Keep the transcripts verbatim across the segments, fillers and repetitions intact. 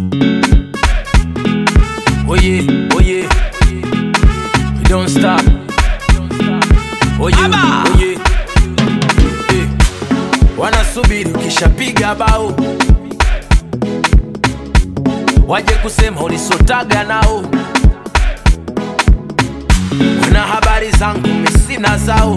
Oh yeah, oh yeah, we don't stop. Oh yeah, oh yeah, hey. Wanasubiri ukishapiga bao waje kusema ulisotaga nao. Wana habari zangu mesina zao,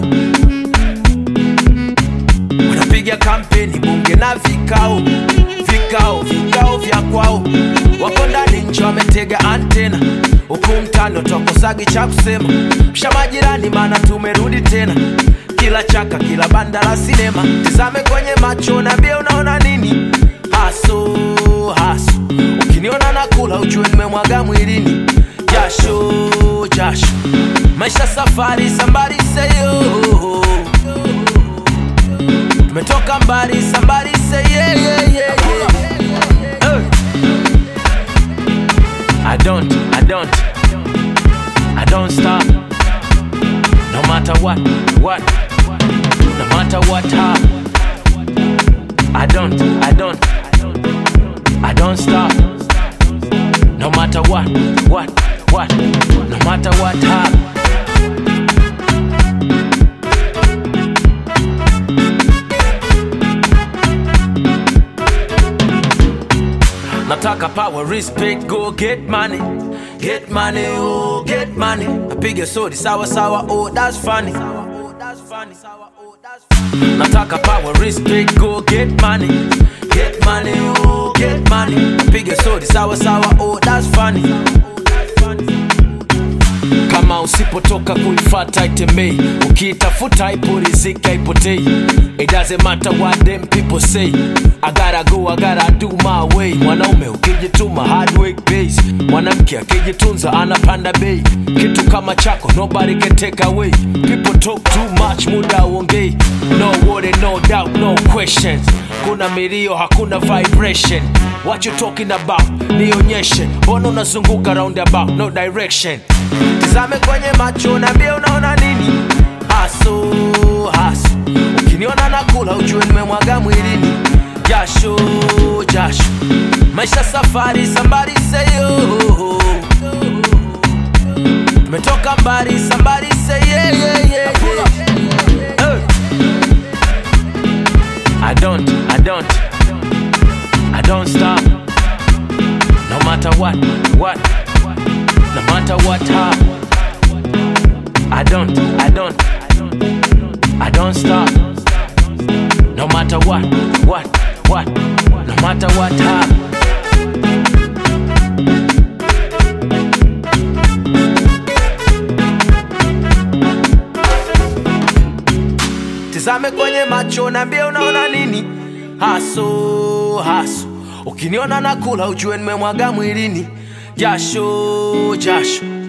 wanapiga kampeni bunge na vikao, vikao, vikao vya kwao. Wako ndani nje wametega antena, huku mtano tokosagi cha kusema. Msha majirani maana tumerudi tena, kila chaka kila banda la sinema. Tizame kwenye macho niambie unaona nini. Haso, haso, ukiniona nakula ujue nimemwaga mwilini. Jasho, jasho, maisha safari somebody say yo. Tumetoka mbali somebody say yeah yeah yeah yeah. Hey. I don't, I don't, I don't stop. No matter what, what, no matter what happens. I don't, I don't, I don't stop. No matter what, what, what, no matter what happens. Nataka power, respect, go get money. Get money, oh, get money. Apige sodi, sawa sawa, oh, that's funny. Nataka power, respect, go get money. Get money, oh, get money. Apige sodi, sawa sawa, oh, that's funny. Kama usipotoka kuifata itembei, ukitafuta ipo riziki ipotei. It doesn't matter what them people say, I gotta go, I gotta do my way. Mwanaume ukijituma hard work pays, mwanamke akijitunza anapanda bei. Kitu kama chako nobody can take away. People talk too much, muda uongei. No worry, no doubt, no questions. Kuna milio hakuna vibration. What you talking about? Nionyeshe, mbona unazunguka roundabout, no direction. Tizame kwenye macho niambie unaona nini. Haso, haso, ukiniona nakula ujue nimemwaga mwilini. Jasho, jasho, maisha safari somebody say yo. Tumetoka mbali somebody say yeah yeah yeah yeah. Hey. I don't, I don't, I don't stop. No matter what, what, no matter what happens. I don't, I don't, I don't stop. No matter what, what, what, no matter what happens. Tizame kwenye macho niambie unaona nini. Haso, haso, ukiniona nakula ujue nimemwaga mwilini. Jasho, jasho,